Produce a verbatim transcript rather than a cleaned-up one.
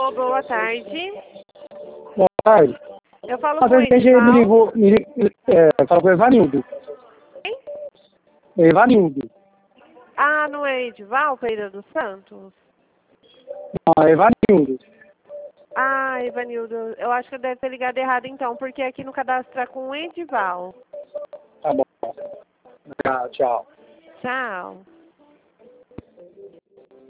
Alô, boa tarde. Boa tarde. Eu falo Mas com a o gente me Edival. ligou, me, li- é, fala com o Evanildo. Quem? Evanildo. Ah, não é Edival Pereira dos Santos? Não, é Evanildo. Ah, Ivanildo, eu acho que eu deve ter ligado errado então, porque aqui no cadastro tá com o Edival. Tá bom. Ah, tchau. Tchau.